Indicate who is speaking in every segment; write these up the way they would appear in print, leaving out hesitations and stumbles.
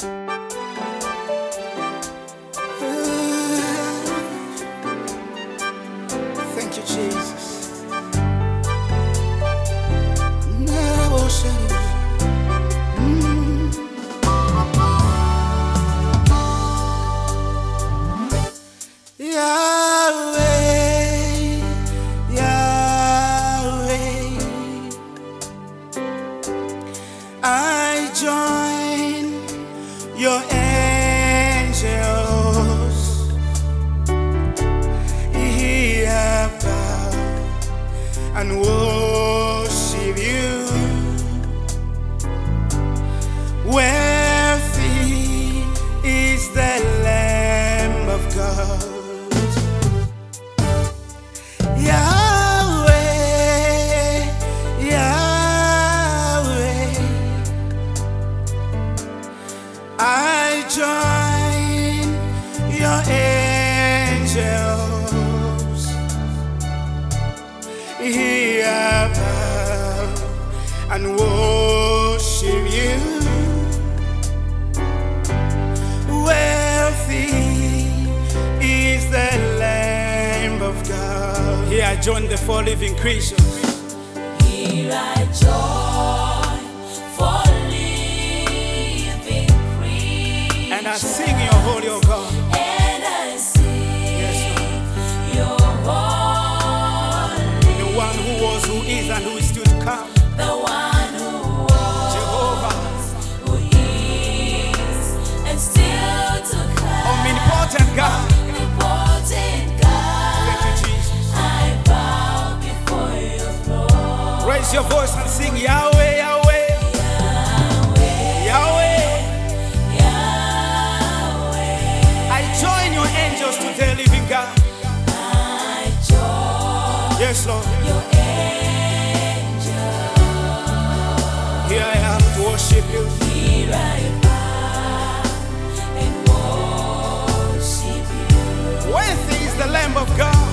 Speaker 1: Thank you, Jesus. Yahweh, Yahweh, I join your angels here above and worship you. Worthy is the Lamb of God. Yahweh, Yahweh, I join your angels here above and worship you. Worthy is the Lamb of God. Here I join the four living creatures.
Speaker 2: Here I join for living creatures.
Speaker 1: And I sing your holy, O God.
Speaker 2: And I sing your holy.
Speaker 1: The one who was, who is, and who is still to come.
Speaker 2: The one who was,
Speaker 1: Jehovah,
Speaker 2: who is, and still to come.
Speaker 1: omnipotent God.
Speaker 2: Omnipotent God.
Speaker 1: Thank you, Jesus.
Speaker 2: I bow before your throne.
Speaker 1: Raise your voice and sing Yahweh, Yahweh, Yahweh. I join your angels to the living God. Yes, Lord. Here I am to worship you. Worthy is the Lamb of God.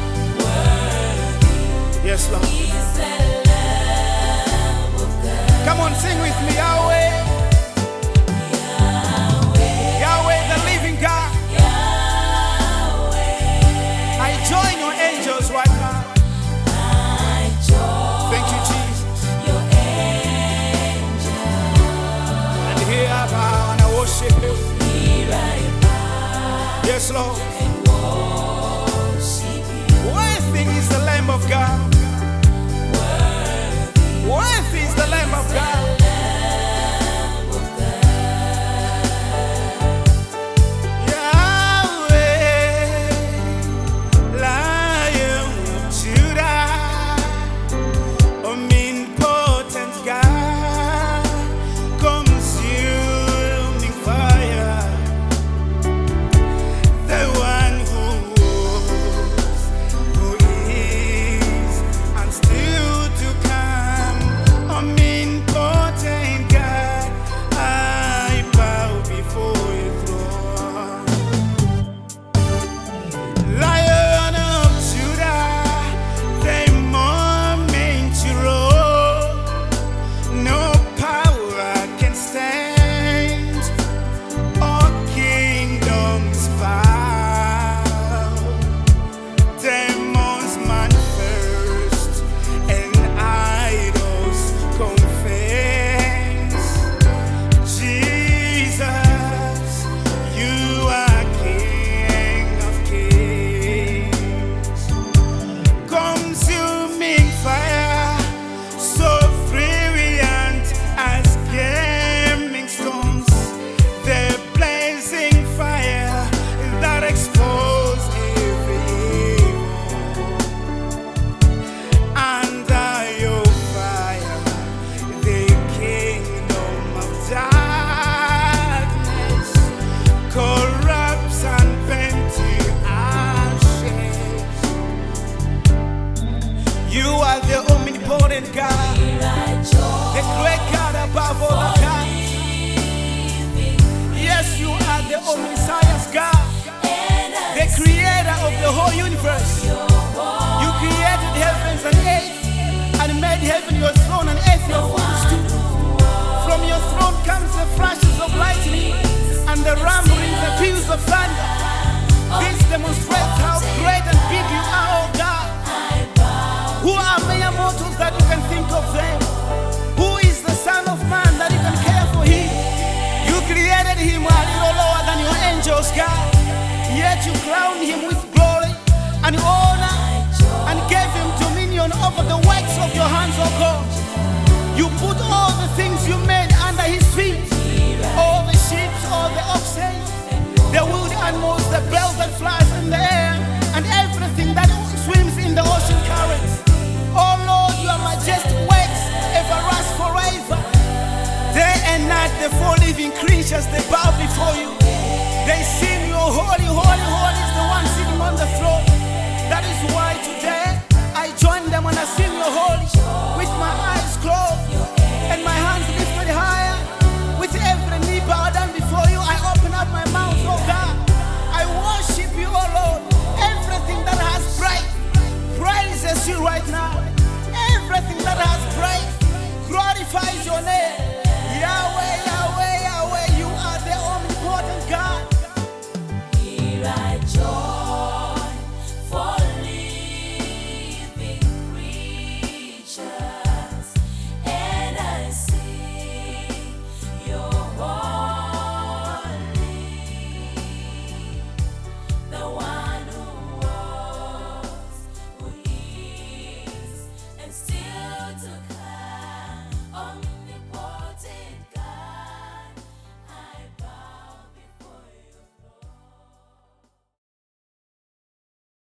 Speaker 1: Yes, Lord. Come on, sing with me, Yahweh. Yahweh, the living God. I join your angels right now. Thank you, Jesus. And here I bow and I worship you. Yes, Lord. Worthy is the Lamb of God. things you made under his feet, all the sheep, all the oxen, the wild animals, the birds that flies in the air, and everything that swims in the ocean currents. Oh Lord, your majestic works ever last forever. Day and night, the four living creatures, they bow before you. They sing, you're holy, holy, holy is the one sitting on the throne.